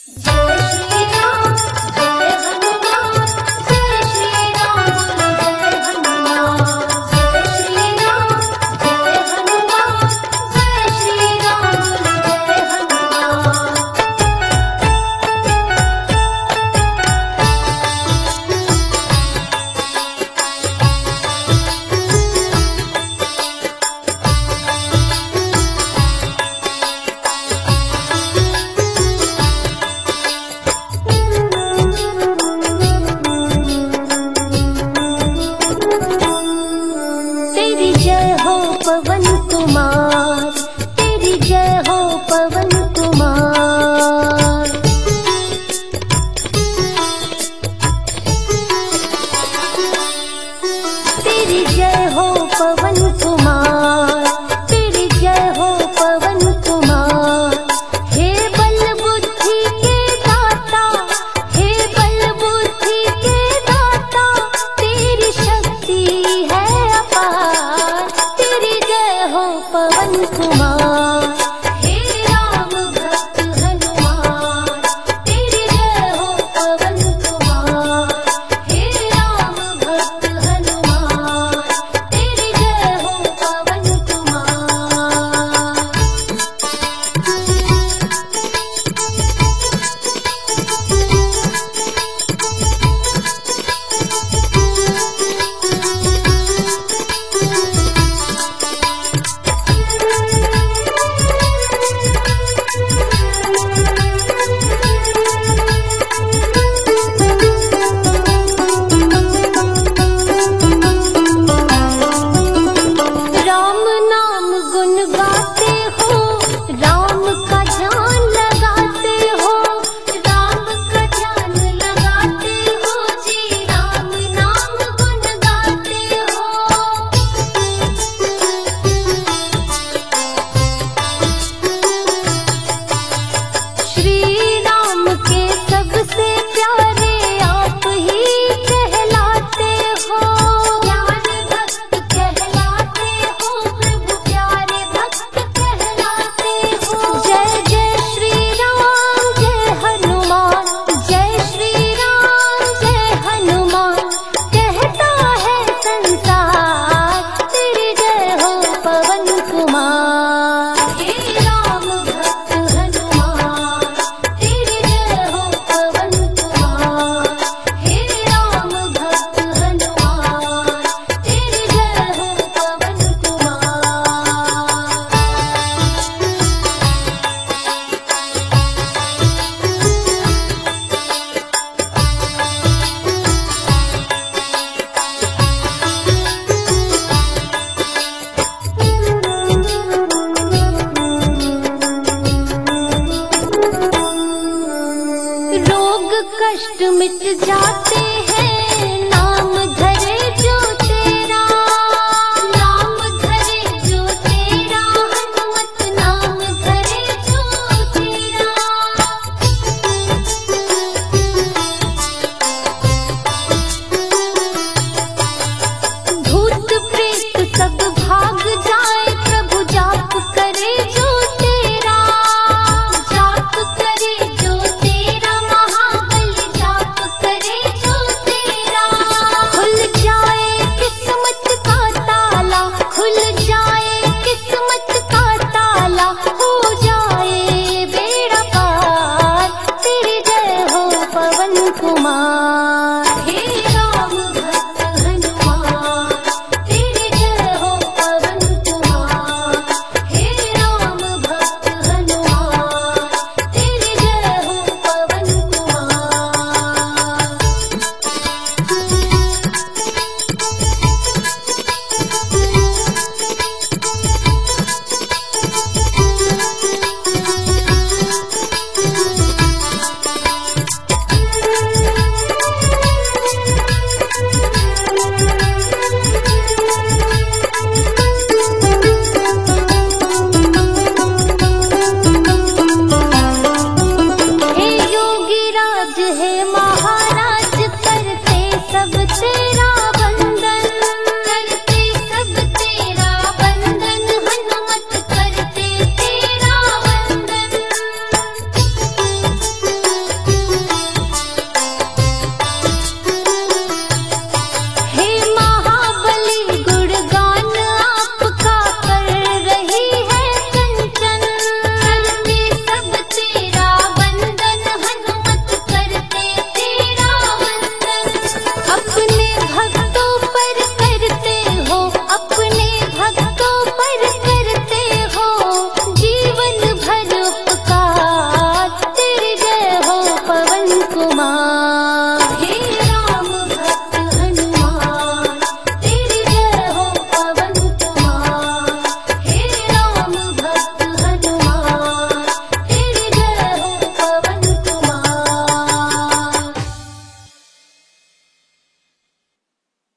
पवन कुमार, तेरी जय हो पवन कुमार। तेरी जय हो पवन कुमार, तेरी जय हो पवन कुमार। हे बल बुद्धि के दाता, हे बल बुद्धि के दाता, तेरी शक्ति है अपार। तेरी जय हो पवन कुमार, हे राम भक्त हनुमान। तेरी जय हो पवन कुमार, हे राम भक्त हनुमान। तेरी जय हो पवन कुमार। राम नाम गुण गाते हो, राम का ध्यान लगाते हो, राम का ध्यान लगाते हो जी, राम नाम गुण गाते हो। श्री राम के सबसे प्यारे आप ही कहलाते हो। प्यारे भक्त कहलाते हो, प्रभु प्यारे भक्त कहलाते हो। जय जय श्री राम जय हनुमान, जय श्री राम जय हनुमान। कहता है संसार, तेरी जय हो पवन कुमार। हे राम भक्त हनुमान, तेरी जय हो पवन कुमार। हे राम भक्त हनुमान, तेरी जय हो पवन कुमार। रोग कष्ट मिट जाते